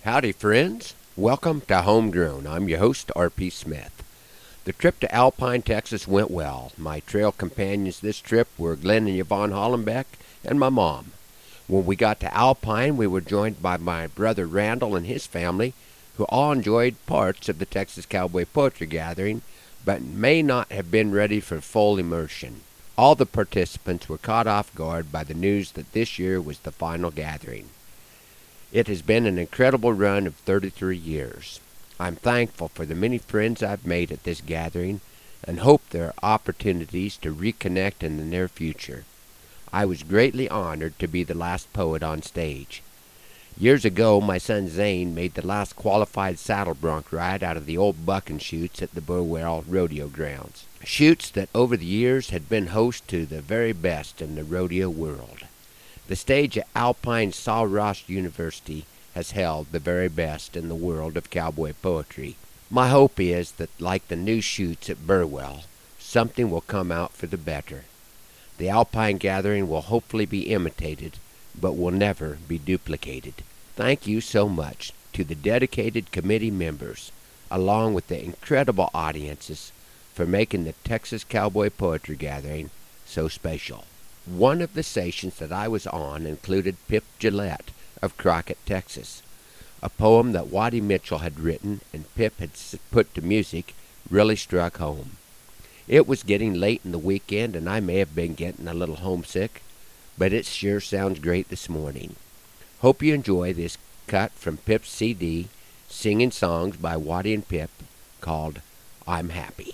Howdy, friends. Welcome to Homegrown. I'm your host, R.P. Smith. The trip to Alpine, Texas went well. My trail companions this trip were Glenn and Yvonne Hollenbeck and my mom. When we got to Alpine, we were joined by my brother Randall and his family, who all enjoyed parts of the Texas Cowboy Poetry Gathering, but may not have been ready for full immersion. All the participants were caught off guard by the news that this year was the final gathering. It has been an incredible run of 33 years. I'm thankful for the many friends I've made at this gathering and hope there are opportunities to reconnect in the near future. I was greatly honored to be the last poet on stage. Years ago, my son Zane made the last qualified saddle bronc ride out of the old bucking chutes at the Burwell Rodeo Grounds. Chutes that over the years had been host to the very best in the rodeo world. The stage at Alpine Sul Ross University has held the very best in the world of cowboy poetry. My hope is that, like the new chutes at Burwell, something will come out for the better. The Alpine gathering will hopefully be imitated, but will never be duplicated. Thank you so much to the dedicated committee members, along with the incredible audiences, for making the Texas Cowboy Poetry Gathering so special. One of the stations that I was on included Pip Gillette of Crockett, Texas. A poem that Waddy Mitchell had written and Pip had put to music really struck home. It was getting late in the weekend and I may have been getting a little homesick, but it sure sounds great this morning. Hope you enjoy this cut from Pip's CD, Singing Songs by Waddy and Pip, called I'm Happy.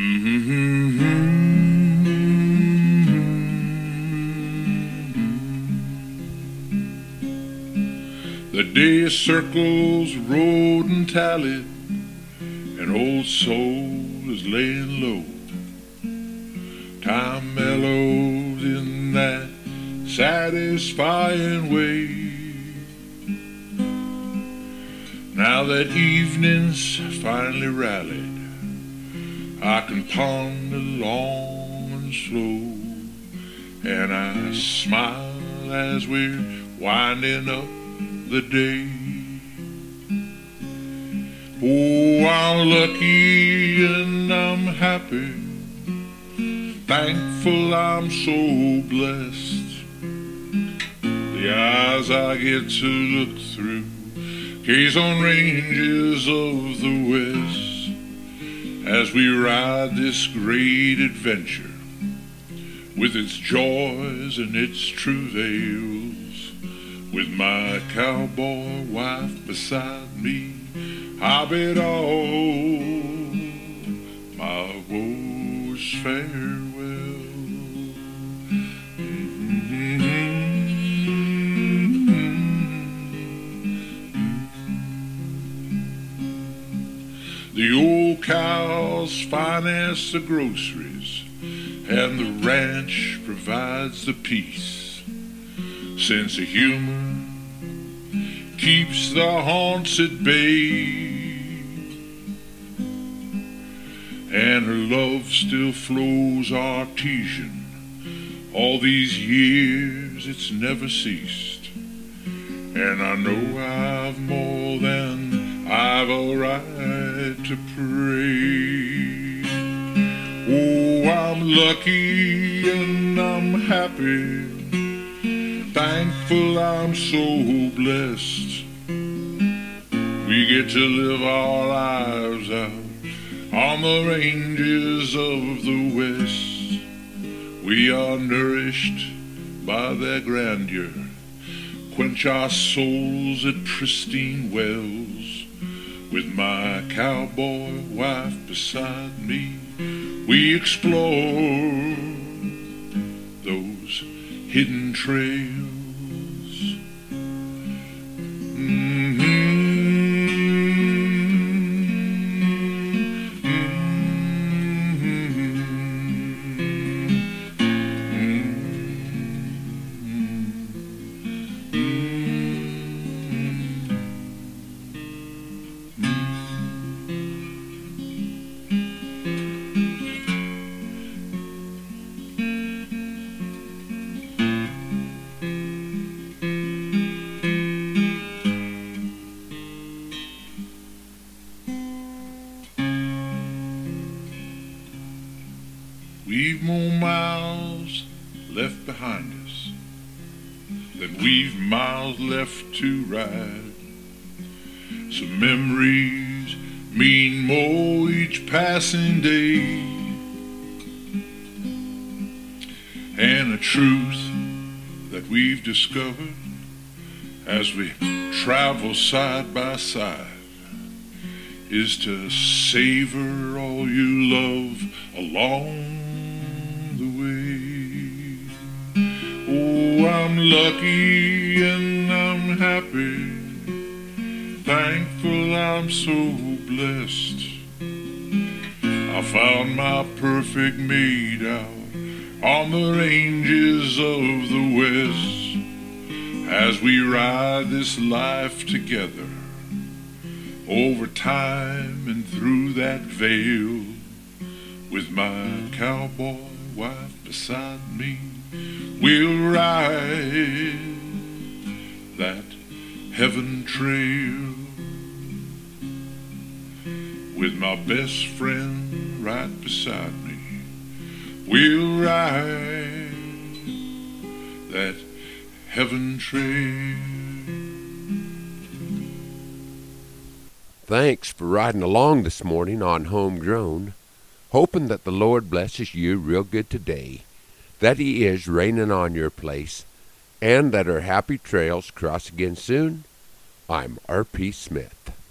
The day circles road and tallied, and old soul is laying low. Time mellows in that satisfying way. Now that evening's finally rallied, I can ponder long and slow, and I smile as we're winding up the day. Oh, I'm lucky and I'm happy, thankful I'm so blessed. The eyes I get to look through gaze on ranges of the West as we ride this great adventure with its joys and its travails. With my cowboy wife beside me, I bid all my woes farewell. The old cows finance the groceries, and the ranch provides the peace. Sense of humor keeps the haunts at bay, and her love still flows artesian. All these years it's never ceased, and I know I've more than I've a right to pray. Oh, I'm lucky and I'm happy, thankful I'm so blessed. We get to live our lives out on the ranges of the West. We are nourished by their grandeur, quench our souls at pristine wells. With my cowboy wife beside me, we explore those hidden trails. leave more miles left behind us than we've miles left to ride. Some memories mean more each passing day, and a truth that we've discovered as we travel side by side is to savor all you love along the way. Oh, I'm lucky and I'm happy, thankful I'm so blessed. I found my perfect mate out on the ranges of the West, as we ride this life together over time and through that veil, with my cowboy wife beside me. We'll ride that heaven trail with my best friend right beside me. We'll ride that heaven trail. Thanks for riding along this morning on Homegrown, hoping that the Lord blesses you real good today, that He is raining on your place, and that our happy trails cross again soon. I'm R.P. Smith.